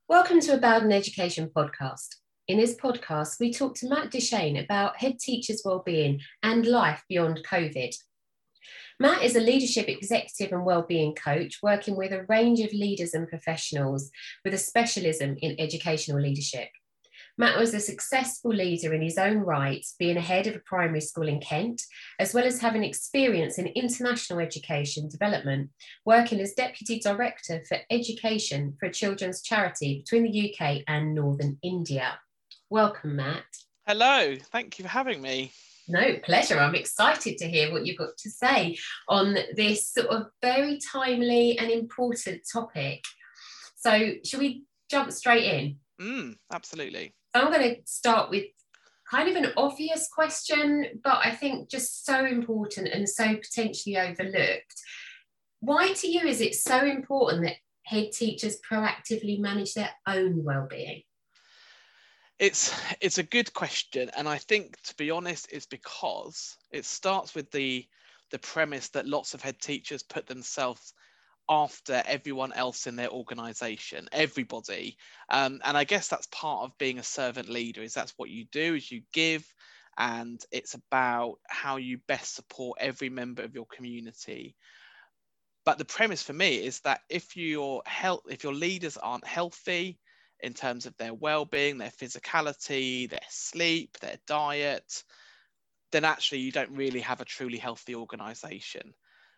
Welcome to a Bowden Education podcast. In this podcast, we talk to Matt Duchesne about head teachers' wellbeing and life beyond COVID. Matt is a leadership executive and wellbeing coach working with a range of leaders and professionals with a specialism in educational leadership. Matt was a successful leader in his own right, being a head of a primary school in Kent, as well as having experience in international education development, working as Deputy Director for Education for a children's charity between the UK and Northern India. Welcome, Matt. Hello, thank you for having me. No, pleasure. I'm excited to hear what you've got to say on this sort of very timely and important topic. So, should we jump straight in? Absolutely. So I'm going to start with kind of an obvious question, but I think just so important and so potentially overlooked. Why to you is it so important that head teachers proactively manage their own well-being? It's a good question, and I think, to be honest, it's because it starts with the premise that lots of head teachers put themselves after everyone else in their organization, everybody. And I guess that's part of being a servant leader, is that's what you do, is you give, and it's about how you best support every member of your community. But the premise for me is that if your leaders aren't healthy in terms of their well-being, their physicality, their sleep, their diet, then actually you don't really have a truly healthy organization.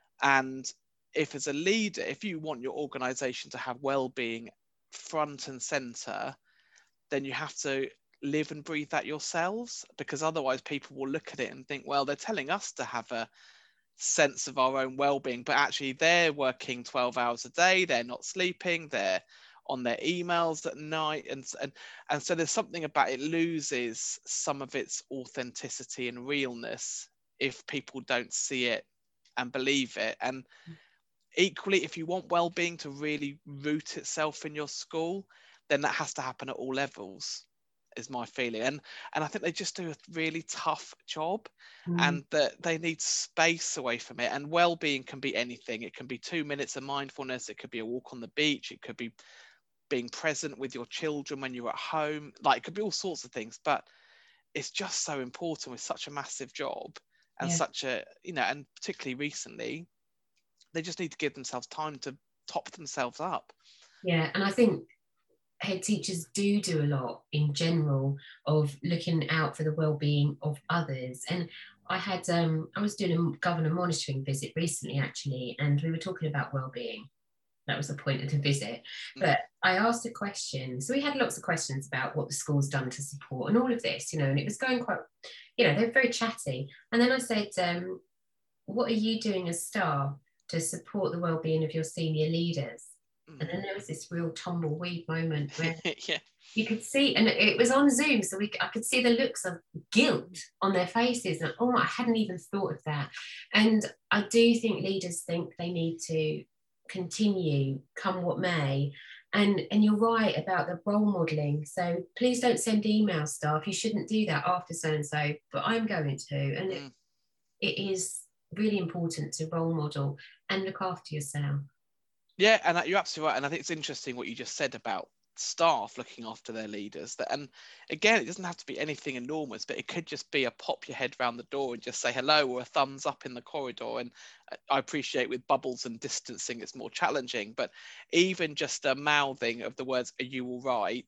And if as a leader, if you want your organization to have well-being front and center, then you have to live and breathe that yourselves, because otherwise people will look at it and think, well, they're telling us to have a sense of our own well-being, but actually they're working 12 hours a day, they're not sleeping, they're on their emails at night, and so there's something about it loses some of its authenticity and realness if people don't see it and believe it. And equally, if you want well-being to really root itself in your school, then that has to happen at all levels, is my feeling. And I think they just do a really tough job, and that they need space away from it. And well-being can be anything. It can be 2 minutes of mindfulness, it could be a walk on the beach, it could be being present with your children when you're at home, like it could be all sorts of things. But it's just so important with such a massive job and such a, and particularly recently, they just need to give themselves time to top themselves up. Yeah, and I think head teachers do a lot in general of looking out for the well-being of others. And I was doing a governor monitoring visit recently, actually, and we were talking about well-being. That was the point of the visit. But I asked a question. So we had lots of questions about what the school's done to support and all of this, and it was going quite, they're very chatty. And then I said, what are you doing as staff to support the well-being of your senior leaders? And then there was this real tumbleweed moment where you could see, and it was on Zoom, so I could see the looks of guilt on their faces. And I hadn't even thought of that. And I do think leaders think they need to continue, come what may. And you're right about the role modelling. So please don't send email, staff. You shouldn't do that after so-and-so, but I'm going to. And it is really important to role model and look after yourself. Yeah, and you're absolutely right. And I think it's interesting what you just said about staff looking after their leaders. And again, it doesn't have to be anything enormous, but it could just be a pop your head round the door and just say hello, or a thumbs up in the corridor. And I appreciate with bubbles and distancing, it's more challenging, but even just a mouthing of the words, "Are you all right?"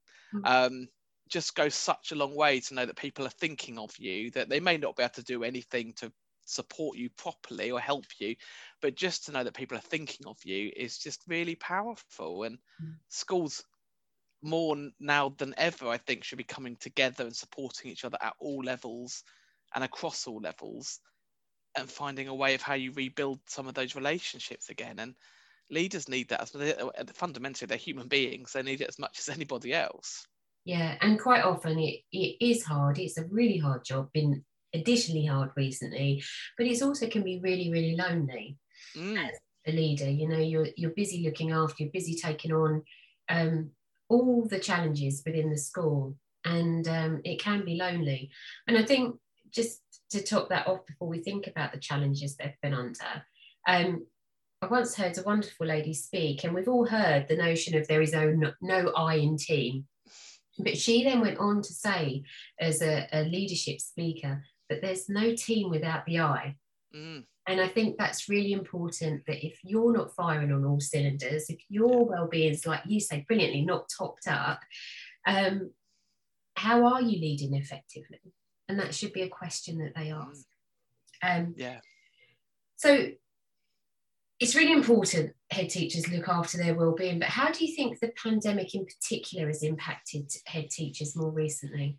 Just goes such a long way to know that people are thinking of you, that they may not be able to do anything to support you properly or help you, but just to know that people are thinking of you is just really powerful. And schools, more now than ever, I think, should be coming together and supporting each other at all levels and across all levels, and finding a way of how you rebuild some of those relationships again. And leaders need that. Fundamentally, they're human beings, they need it as much as anybody else. Yeah, and quite often it is hard. It's a really hard job, been additionally hard recently, but it's also can be really, really lonely as a leader. You're busy looking after, you're busy taking on all the challenges within the school, and it can be lonely. And I think, just to top that off before we think about the challenges they've been under, I once heard a wonderful lady speak, and we've all heard the notion of there is no I in team. But she then went on to say, as a leadership speaker, that there's no team without the I. Mm. And I think that's really important, that if you're not firing on all cylinders, if your well-being is, like you say brilliantly, not topped up, how are you leading effectively? And that should be a question that they ask. So it's really important head teachers look after their well-being, but how do you think the pandemic in particular has impacted head teachers more recently?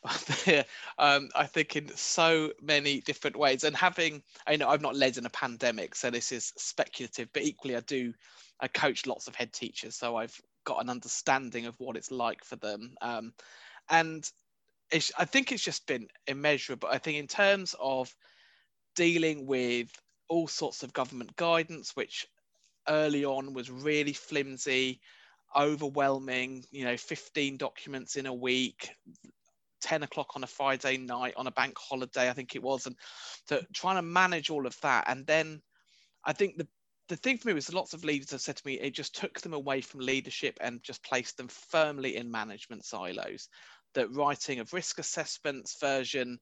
I think in so many different ways, and I've not led in a pandemic, so this is speculative, but equally I coach lots of head teachers, so I've got an understanding of what it's like for them. And I think it's just been immeasurable. I think in terms of dealing with all sorts of government guidance, which early on was really flimsy, overwhelming, 15 documents in a week, 10 o'clock on a Friday night on a bank holiday, I think it was. And so trying to manage all of that. And then I think the thing for me was lots of leaders have said to me, it just took them away from leadership and just placed them firmly in management silos. That writing of risk assessments, version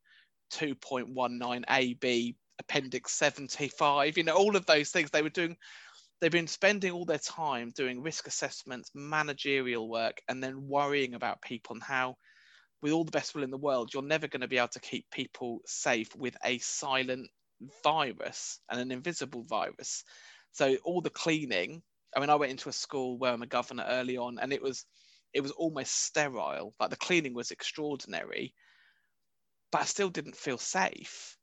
2.19 AB, appendix 75, all of those things they've been spending all their time doing risk assessments, managerial work, and then worrying about people and how, with all the best will in the world, you're never going to be able to keep people safe with a silent virus and an invisible virus. So all the cleaning, I went into a school where I'm a governor early on, and it was almost sterile. Like, the cleaning was extraordinary, but I still didn't feel safe.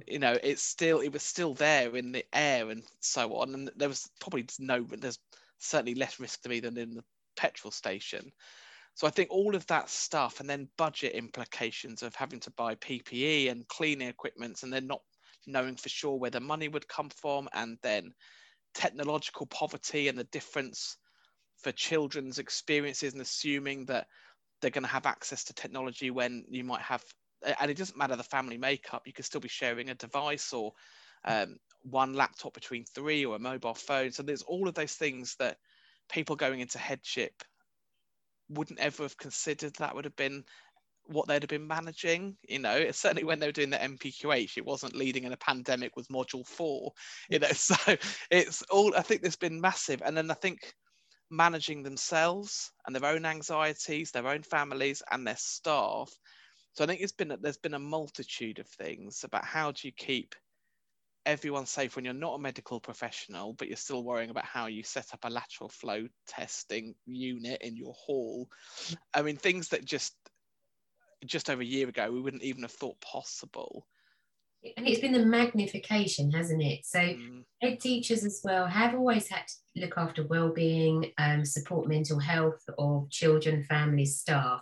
It was still there in the air and so on. And there's certainly less risk to me than in the petrol station. So I think all of that stuff, and then budget implications of having to buy PPE and cleaning equipment, and then not knowing for sure where the money would come from, and then technological poverty and the difference for children's experiences, and assuming that they're going to have access to technology when you might have, and it doesn't matter the family makeup, you could still be sharing a device or one laptop between three, or a mobile phone. So there's all of those things that people going into headship wouldn't ever have considered that would have been what they'd have been managing. Certainly when they were doing the MPQH, it wasn't leading in a pandemic with module 4, so it's all, I think there's been massive. And then I think managing themselves and their own anxieties, their own families and their staff. So I think there's been a multitude of things about how do you keep everyone safe when you're not a medical professional, but you're still worrying about how you set up a lateral flow testing unit in your hall. Things that just over a year ago we wouldn't even have thought possible. And it's been the magnification, hasn't it? So head teachers as well have always had to look after well-being, support mental health of children, families, staff,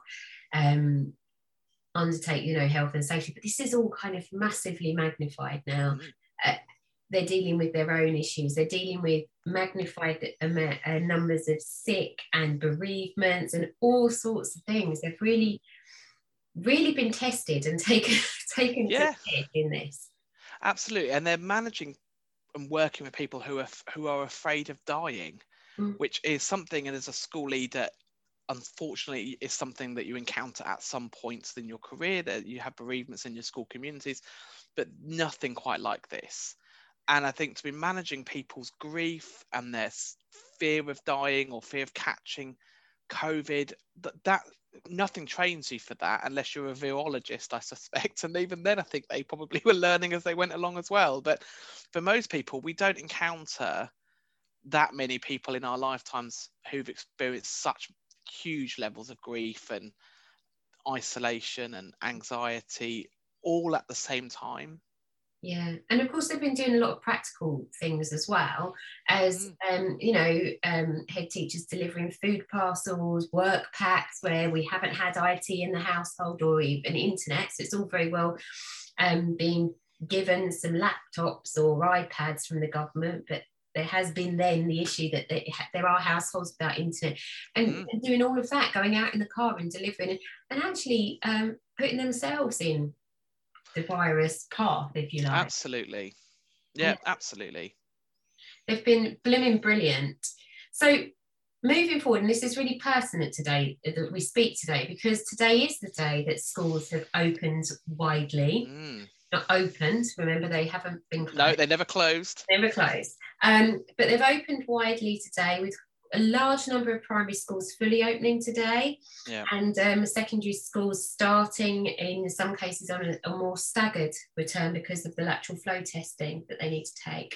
undertake, health and safety. But this is all kind of massively magnified now. They're dealing with their own issues. They're dealing with magnified numbers of sick and bereavements and all sorts of things. They've really been tested and taken to head in this. Absolutely. And they're managing and working with people who are afraid of dying, which is something, and as a school leader, unfortunately, is something that you encounter at some points in your career, that you have bereavements in your school communities, but nothing quite like this. And I think to be managing people's grief and their fear of dying or fear of catching COVID, that nothing trains you for that unless you're a virologist, I suspect. And even then, I think they probably were learning as they went along as well. But for most people, we don't encounter that many people in our lifetimes who've experienced such huge levels of grief and isolation and anxiety all at the same time. Yeah, and of course they've been doing a lot of practical things as well as head teachers delivering food parcels, work packs where we haven't had IT in the household or even internet, so it's all very well being given some laptops or iPads from the government, but there has been then the issue that there are households without internet, and doing all of that, going out in the car and delivering and actually putting themselves in the virus path, if you like. Absolutely. Yeah, absolutely. They've been blooming brilliant. So moving forward, and this is really pertinent today that we speak today, because today is the day that schools have opened widely. Not opened, remember, they haven't been closed. No, they never closed. Never closed. But they've opened widely today, with a large number of primary schools fully opening today, and secondary schools starting in some cases on a more staggered return because of the lateral flow testing that they need to take.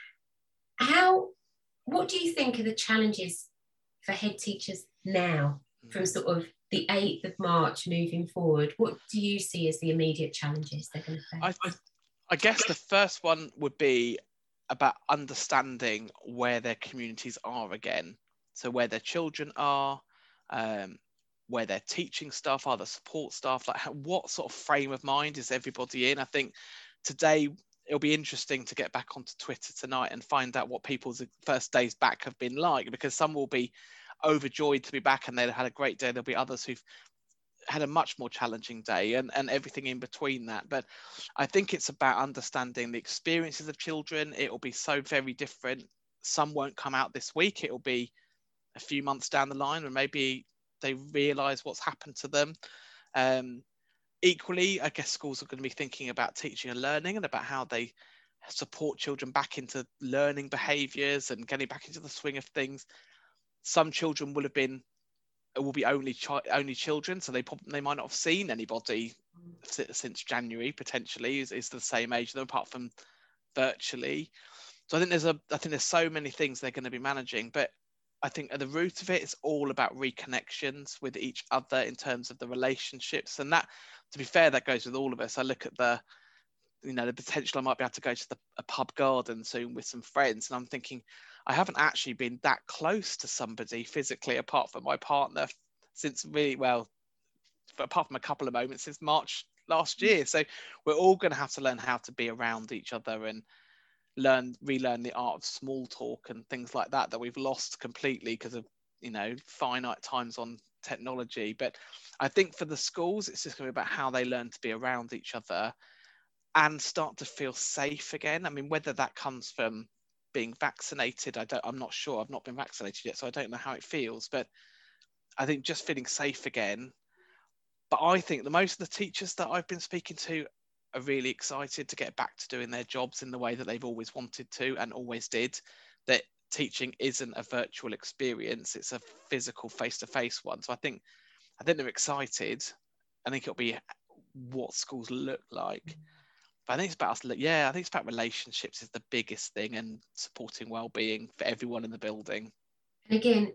What do you think are the challenges for head teachers now, from sort of the 8th of March moving forward? What do you see as the immediate challenges they're going to face? I guess the first one would be about understanding where their communities are again. So where their children are, where their teaching staff are, the support staff, like what sort of frame of mind is everybody in? I think today it'll be interesting to get back onto Twitter tonight and find out what people's first days back have been like, because some will be overjoyed to be back and they've had a great day. There'll be others who've had a much more challenging day, and everything in between that. But I think it's about understanding the experiences of children. It will be so very different. Some won't come out this week. It will be a few months down the line, or maybe they realize what's happened to them. Equally, I guess schools are going to be thinking about teaching and learning, and about how they support children back into learning behaviors and getting back into the swing of things. Some children will be only children, so they might not have seen anybody since January, potentially is the same age, though, apart from virtually. So I think there's so many things they're going to be managing, but I think at the root of it, it's all about reconnections with each other in terms of the relationships. And that, to be fair, that goes with all of us. I look at the potential I might be able to go to a pub garden soon with some friends, and I'm thinking, I haven't actually been that close to somebody physically, apart from my partner, since apart from a couple of moments, since March last year. So we're all going to have to learn how to be around each other and relearn the art of small talk and things like that we've lost completely because of finite times on technology. But I think for the schools, it's just going to be about how they learn to be around each other and start to feel safe again. I mean, whether that comes from being vaccinated, I'm not sure. I've not been vaccinated yet, so I don't know how it feels. But I think just feeling safe again. But I think most of the teachers that I've been speaking to are really excited to get back to doing their jobs in the way that they've always wanted to and always did. That teaching isn't a virtual experience; it's a physical, face-to-face one. So I think they're excited. I think it'll be what schools look like. But I think it's about us. Yeah, I think it's about relationships is the biggest thing, and supporting well-being for everyone in the building. And again,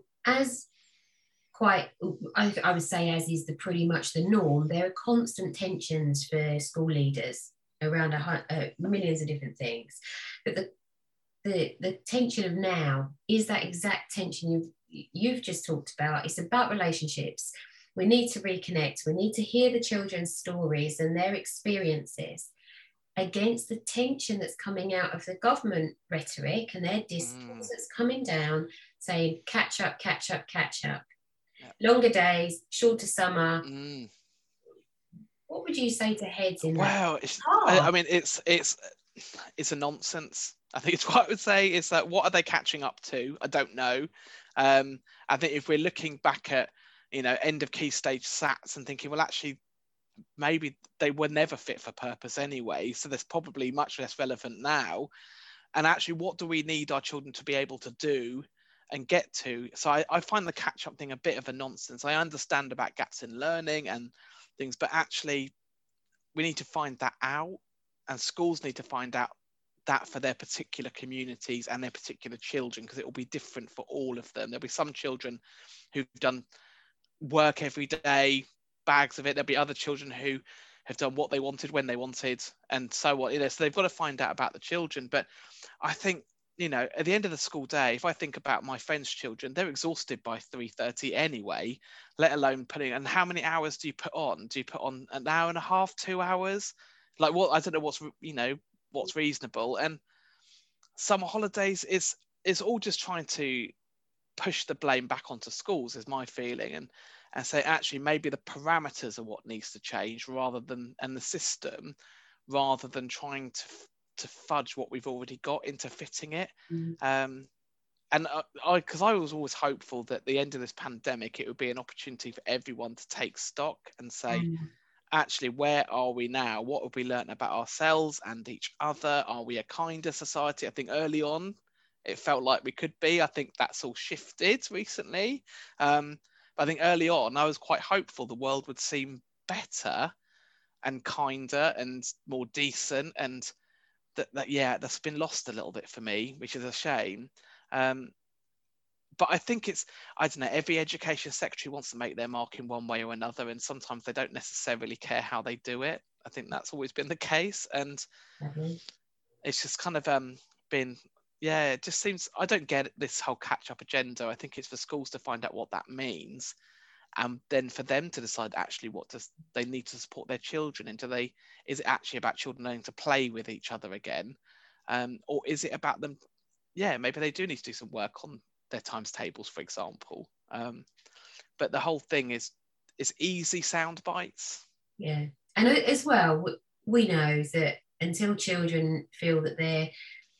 I would say, as is pretty much the norm, there are constant tensions for school leaders around millions of different things. But the tension of now is that exact tension you've just talked about. It's about relationships. We need to reconnect. We need to hear the children's stories and their experiences against the tension that's coming out of the government rhetoric and their discourse that's coming down, saying catch up, catch up, catch up. Longer days, shorter summer. What would you say to heads in that? I mean, it's a nonsense. I think it's what I would say is that what are they catching up to? I don't know. I think if we're looking back at end of key stage SATs and thinking, well, actually, maybe they were never fit for purpose anyway, so that's probably much less relevant now. And actually, what do we need our children to be able to do and get to? So I find the catch-up thing a bit of a nonsense. I understand about gaps in learning and things, but actually we need to find that out, and schools need to find out that for their particular communities and their particular children, because it will be different for all of them. There'll be some children who've done work every day, bags of it. There'll be other children who have done what they wanted when they wanted, and so on. So they've got to find out about the children. But I think at the end of the school day, if I think about my friends' children, they're exhausted by 3:30 anyway, let alone putting. And how many hours do you put on? Do you put on an hour and a half, 2 hours? Like what? I don't know what's reasonable. And summer holidays is all just trying to push the blame back onto schools, is my feeling, and say actually maybe the parameters are what needs to change and the system, rather than trying to to fudge what we've already got into fitting it. Mm. And because I was always hopeful that at the end of this pandemic, it would be an opportunity for everyone to take stock and say, actually, where are we now? What have we learned about ourselves and each other? Are we a kinder society? I think early on, it felt like we could be. I think that's all shifted recently. But I think early on, I was quite hopeful the world would seem better and kinder and more decent. And that's been lost a little bit for me, which is a shame. But I think I don't know, every education secretary wants to make their mark in one way or another, and sometimes they don't necessarily care how they do it. I think that's always been the case, and it's just kind of been, it just seems, I don't get this whole catch-up agenda. I think it's for schools to find out what that means, and then for them to decide actually what does they need to support their children in. Is it actually about children learning to play with each other again, or is it about them, maybe they do need to do some work on their times tables, for example. But the whole thing is easy sound bites. Yeah. And as well, we know that until children feel that they're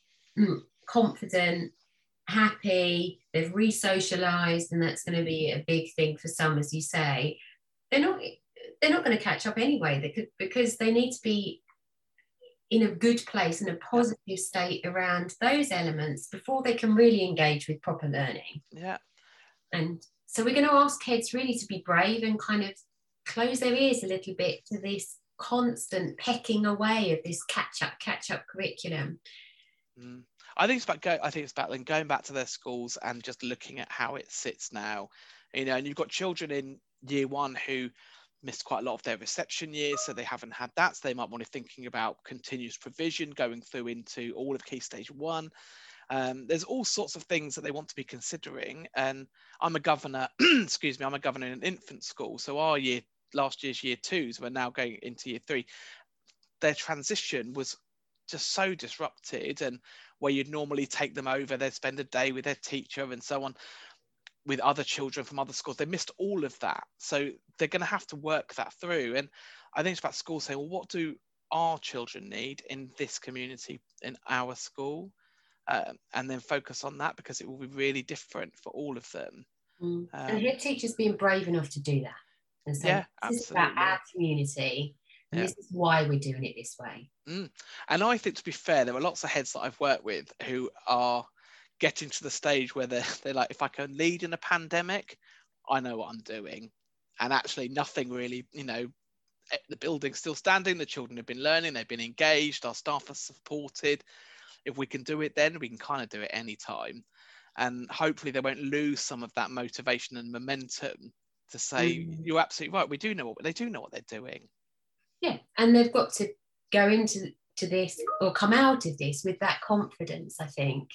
confident, happy, they've re-socialized, and that's going to be a big thing for some, as you say, they're not going to catch up anyway, because they need to be in a good place, in a positive state around those elements before they can really engage with proper learning. Yeah. And so we're going to ask kids really to be brave and kind of close their ears a little bit to this constant pecking away of this catch up curriculum. I think it's about then going back to their schools and just looking at how it sits now. And you've got children in year one who missed quite a lot of their reception years, so they haven't had that. So they might want to be thinking about continuous provision going through into all of Key Stage 1. There's all sorts of things that they want to be considering. And I'm a governor, I'm a governor in an infant school. So last year's year twos were now going into year 3. Their transition was just so disrupted, and where you'd normally take them over, they'd spend a day with their teacher and so on, with other children from other schools. They missed all of that. So they're going to have to work that through. And I think it's about schools saying, well, what do our children need in this community, in our school? And then focus on that, because it will be really different for all of them. And head teachers being brave enough to do that. And so this is about our community, and this is why we're doing it this way. And I think, to be fair, there are lots of heads that I've worked with who are getting to the stage where they're like, if I can lead in a pandemic, I know what I'm doing. And actually nothing really, the building's still standing, the children have been learning, they've been engaged, our staff are supported. If we can do it then, we can kind of do it anytime. And hopefully they won't lose some of that motivation and momentum to say, you're absolutely right, they do know what they're doing. Yeah, and they've got to go into this, or come out of this with that confidence, I think.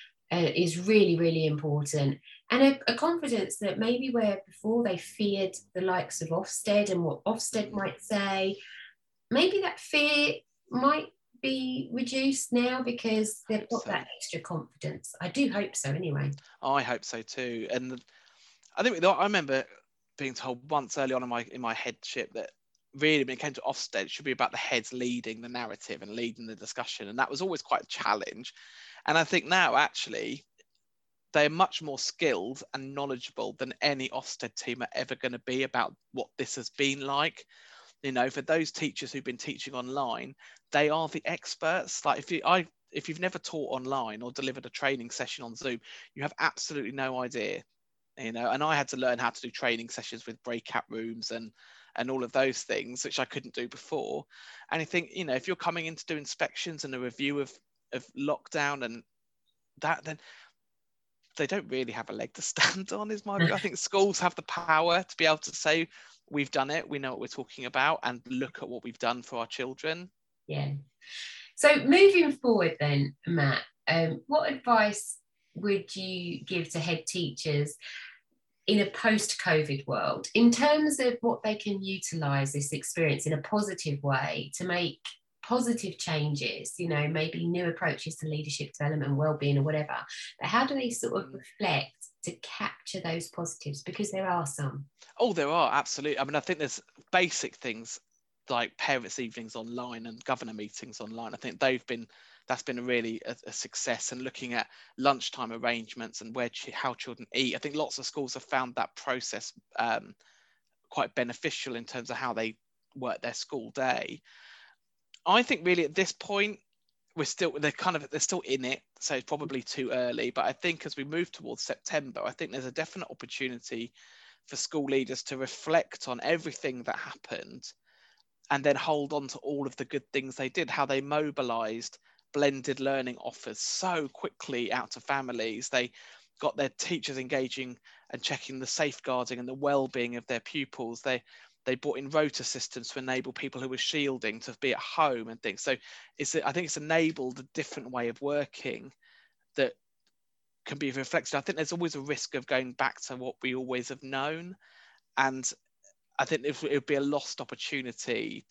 Is really, really important. And a confidence that maybe where before they feared the likes of Ofsted and what Ofsted might say, maybe that fear might be reduced now because they've got that extra confidence. I do hope so anyway. I hope so too. And I think I remember being told once early on in my headship that really, when it came to Ofsted, it should be about the heads leading the narrative and leading the discussion. And that was always quite a challenge. And I think now, actually, they're much more skilled and knowledgeable than any Ofsted team are ever going to be about what this has been like. For those teachers who've been teaching online, they are the experts. Like if you've never taught online or delivered a training session on Zoom, you have absolutely no idea. And I had to learn how to do training sessions with breakout rooms and all of those things, which I couldn't do before. And I think, if you're coming in to do inspections and a review of lockdown and that, then they don't really have a leg to stand on, is my view. I think schools have the power to be able to say, we've done it, we know what we're talking about, and look at what we've done for our children. Yeah. So moving forward then, Matt, what advice would you give to head teachers in a post-COVID world in terms of what they can utilise this experience in a positive way to make positive changes, maybe new approaches to leadership development, well-being or whatever, but how do they sort of reflect to capture those positives? Because there are some. Oh, there are, absolutely. I mean, I think there's basic things like parents' evenings online and governor meetings online. I think that's been a success. And looking at lunchtime arrangements and how children eat, I think lots of schools have found that process quite beneficial in terms of how they work their school day. I think really at this point they're still in it, so it's probably too early. But I think as we move towards September, I think there's a definite opportunity for school leaders to reflect on everything that happened and then hold on to all of the good things they did, how they mobilized blended learning offers so quickly out to families. They got their teachers engaging and checking the safeguarding and the well-being of their pupils. They brought in rota systems to enable people who were shielding to be at home and things. So I think it's enabled a different way of working that can be reflected. I think there's always a risk of going back to what we always have known. And I think it would be a lost opportunity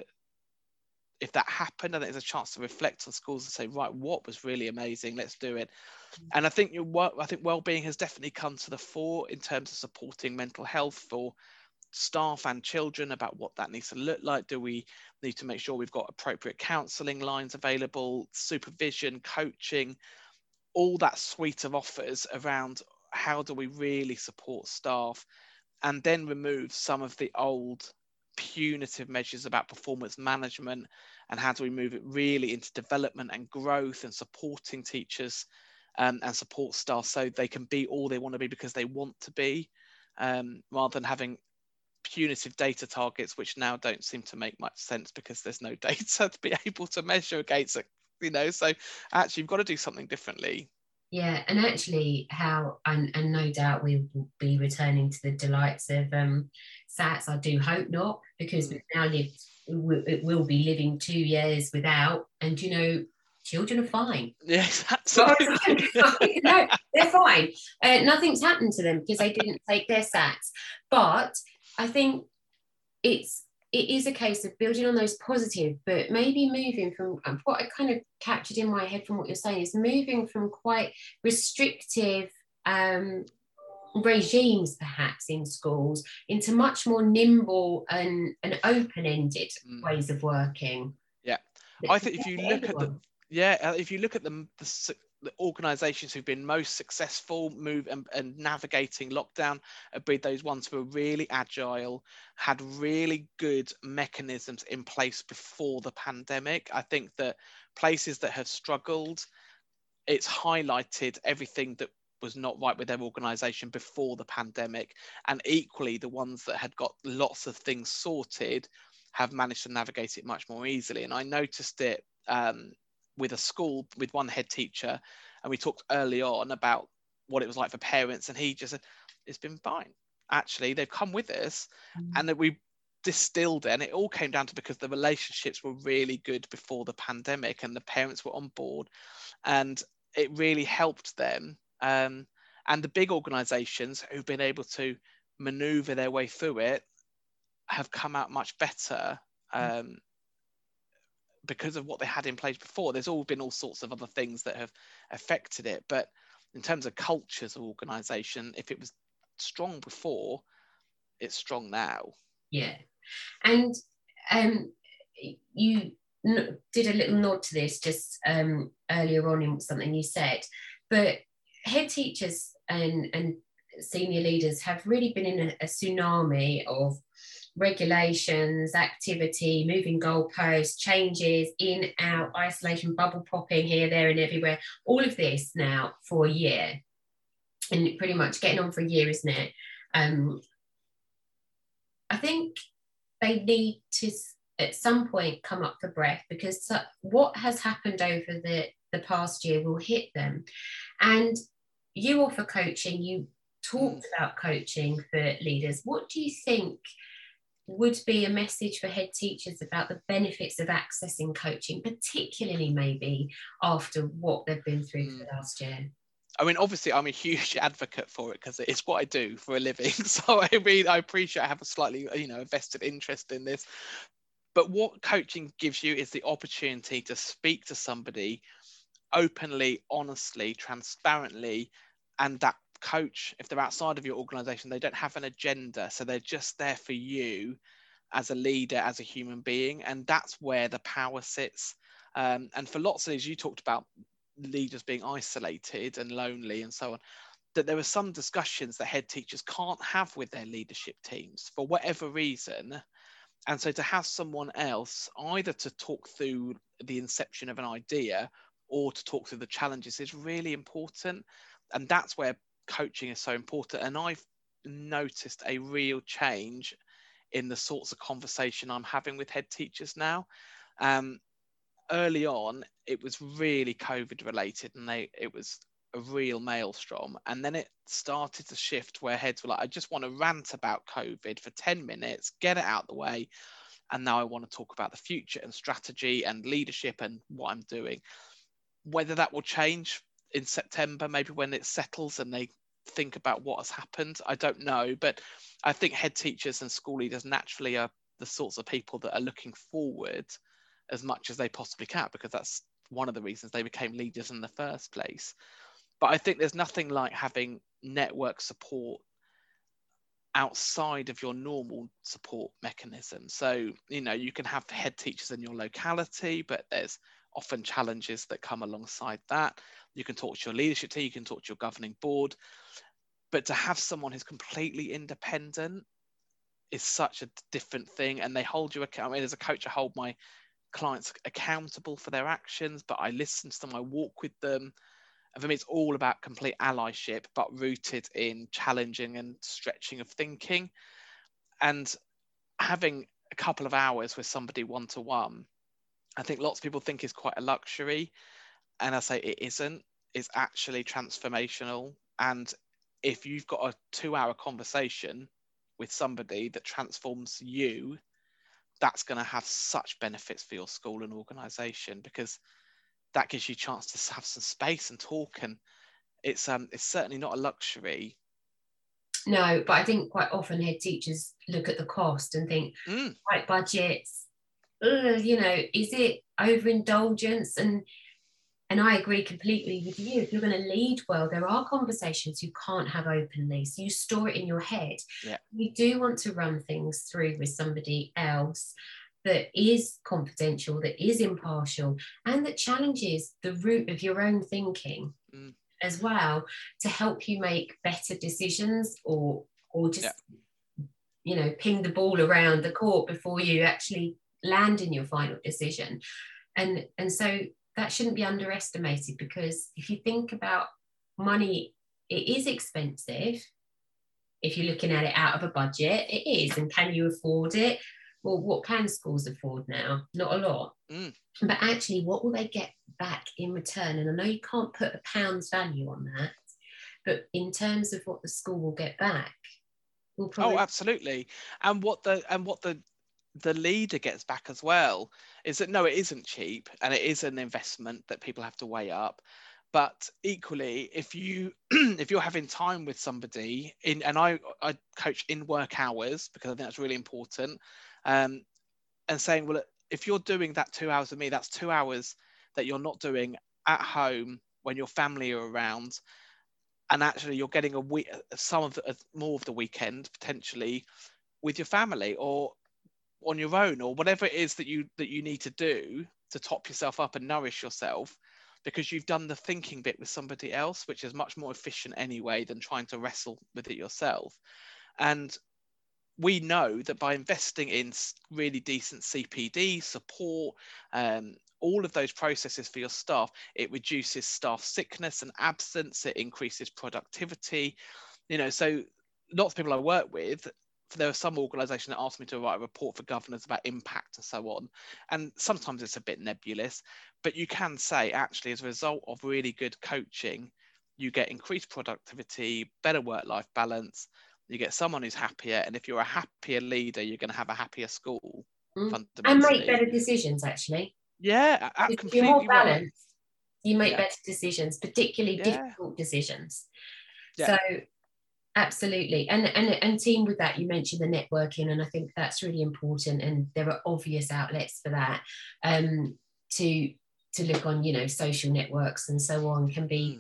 if that happened. I think there's a chance to reflect on schools and say, right, what was really amazing? Let's do it. And I think well-being has definitely come to the fore in terms of supporting mental health for staff and children, about what that needs to look like. Do we need to make sure we've got appropriate counselling lines available, supervision, coaching, all that suite of offers around how do we really support staff, and then remove some of the old punitive measures about performance management, and how do we move it really into development and growth and supporting teachers and support staff so they can be all they want to be because they want to be, rather than having punitive data targets which now don't seem to make much sense because there's no data to be able to measure against it, so actually you've got to do something differently. Yeah, and actually and no doubt we will be returning to the delights of SATs. I do hope not, because we've now we'll be living 2 years without, and children are fine. Yeah, absolutely. No, they're fine. Nothing's happened to them because they didn't take their SATs. But I think it is a case of building on those positive, but maybe moving from what I kind of captured in my head from what you're saying is moving from quite restrictive regimes perhaps in schools into much more nimble and open-ended ways of working. Yeah, I think if you look at the organisations who've been most successful and navigating lockdown have been those ones who are really agile, had really good mechanisms in place before the pandemic. I think that places that have struggled, it's highlighted everything that was not right with their organisation before the pandemic, and equally the ones that had got lots of things sorted have managed to navigate it much more easily. And I noticed it with a school with one head teacher, and we talked early on about what it was like for parents, and he just said it's been fine. Actually, they've come with us, and that we distilled it, and it all came down to because the relationships were really good before the pandemic and the parents were on board, and it really helped them. And the big organizations who've been able to maneuver their way through it have come out much better because of what they had in place before. There's been all sorts of other things that have affected it, but in terms of cultures of organization, if it was strong before, it's strong now. Yeah. And you did a little nod to this just earlier on in something you said, but head teachers and senior leaders have really been in a tsunami of regulations, activity, moving goalposts, changes, in, out, isolation, bubble popping here, there, and everywhere. All of this now for a year, and pretty much getting on for a year, isn't it? I think they need to, at some point, come up for breath, because what has happened over the past year will hit them. And you offer coaching, you talked about coaching for leaders. What do you think would be a message for head teachers about the benefits of accessing coaching, particularly maybe after what they've been through for the last year? I mean, obviously, I'm a huge advocate for it because it's what I do for a living. So I appreciate I have a slightly, a vested interest in this. But what coaching gives you is the opportunity to speak to somebody openly, honestly, transparently, and that coach, if they're outside of your organization, they don't have an agenda. So they're just there for you. as a leader, as a human being, and that's where the power sits. And for lots of these, you talked about leaders being isolated and lonely and so on, that there are some discussions that head teachers can't have with their leadership teams for whatever reason. And so to have someone else either to talk through the inception of an idea or to talk through the challenges is really important. And that's where coaching is so important. And I've noticed a real change in the sorts of conversation I'm having with head teachers now. Early on, it was really COVID related, and it was a real maelstrom. And then it started to shift where heads were like, I just want to rant about COVID for 10 minutes, get it out the way. And now I want to talk about the future and strategy and leadership and what I'm doing. Whether that will change in September, maybe when it settles and they think about what has happened, I don't know. But I think head teachers and school leaders naturally are the sorts of people that are looking forward as much as they possibly can, because that's one of the reasons they became leaders in the first place. But I think there's nothing like having network support outside of your normal support mechanism. So, you can have head teachers in your locality, but there's often challenges that come alongside that. You can talk to your leadership team, you can talk to your governing board, but to have someone who's completely independent is such a different thing. And they hold you accountable. I mean, as a coach, I hold my clients accountable for their actions, but I listen to them, I walk with them. And for me, it's all about complete allyship, but rooted in challenging and stretching of thinking. And having a couple of hours with somebody one-to-one, I think lots of people think is quite a luxury. And I say it isn't. It's actually transformational. And if you've got a 2-hour conversation with somebody that transforms you, that's going to have such benefits for your school and organisation, because that gives you a chance to have some space and talk. And it's certainly not a luxury. No, but I think quite often head teachers look at the cost and think, right, budgets, is it overindulgence? And I agree completely with you. If you're going to lead well, there are conversations you can't have openly. So you store it in your head. Yeah. You do want to run things through with somebody else that is confidential, that is impartial, and that challenges the root of your own thinking as well, to help you make better decisions, or just, ping the ball around the court before you actually land in your final decision. And so that shouldn't be underestimated, because if you think about money, it is expensive. If you're looking at it out of a budget, it is. And can you afford it? Well, what can schools afford now? Not a lot. But actually, what will they get back in return? And I know you can't put a pound's value on that, but in terms of what the school will get back, we'll probably... Oh, absolutely. And what the leader gets back as well is that, no, it isn't cheap, and it is an investment that people have to weigh up. But equally, if you're having time with somebody and I coach in work hours, because I think that's really important, and saying, well, if you're doing that 2 hours with me, that's 2 hours that you're not doing at home when your family are around, and actually you're getting more of the weekend potentially with your family, or on your own, or whatever it is that you need to do to top yourself up and nourish yourself, because you've done the thinking bit with somebody else, which is much more efficient anyway than trying to wrestle with it yourself. And we know that by investing in really decent CPD support, all of those processes for your staff, it reduces staff sickness and absence, it increases productivity. So lots of people I work with, there are some organisations that ask me to write a report for governors about impact and so on. And sometimes it's a bit nebulous, but you can say, actually, as a result of really good coaching, you get increased productivity, better work-life balance, you get someone who's happier. And if you're a happier leader, you're going to have a happier school, fundamentally. And make better decisions, actually. Yeah, if you're more balanced, right. You make better decisions, particularly difficult decisions. So absolutely. And team with that, you mentioned the networking, and I think that's really important, and there are obvious outlets for that. To look on, social networks and so on can be,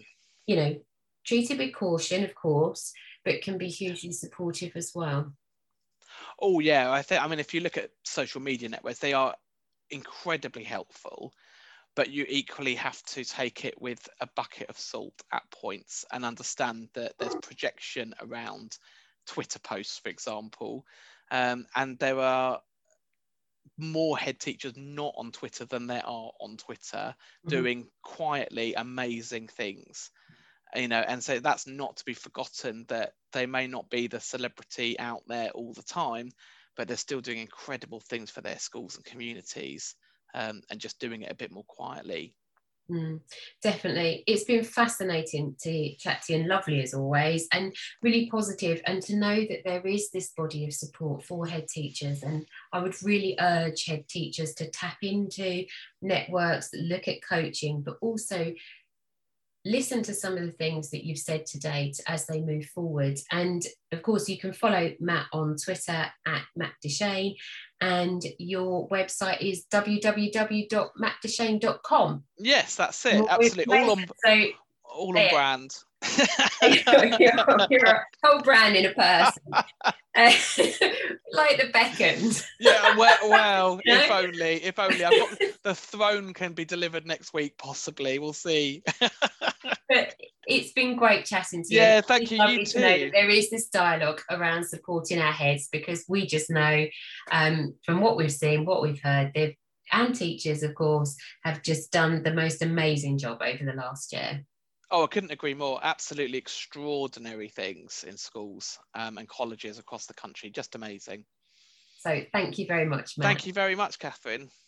treated with caution, of course, but can be hugely supportive as well. Oh yeah, I mean, if you look at social media networks, they are incredibly helpful, but you equally have to take it with a bucket of salt at points and understand that there's projection around Twitter posts, for example, and there are more head teachers not on Twitter than there are on Twitter, doing quietly amazing things, and so that's not to be forgotten, that they may not be the celebrity out there all the time, but they're still doing incredible things for their schools and communities, and just doing it a bit more quietly. Definitely. It's been fascinating to chat to you, and lovely as always, and really positive, and to know that there is this body of support for head teachers. And I would really urge head teachers to tap into networks that look at coaching, but also listen to some of the things that you've said today as they move forward. And of course, you can follow Matt on Twitter at Matt Deshane, and your website is www.mattdeshane.com. Yes, that's it. Absolutely. All on brand. You're a whole brand in a person. Like the Beckhams. Yeah, well, if only I've got the throne can be delivered next week, possibly. We'll see. But it's been great chatting to you. Yeah, thank you. You to too. know that there is this dialogue around supporting our heads, because we just know from what we've seen, what we've heard, and teachers, of course, have just done the most amazing job over the last year. Oh, I couldn't agree more. Absolutely extraordinary things in schools and colleges across the country. Just amazing. So thank you very much, Matt. Thank you very much, Catherine.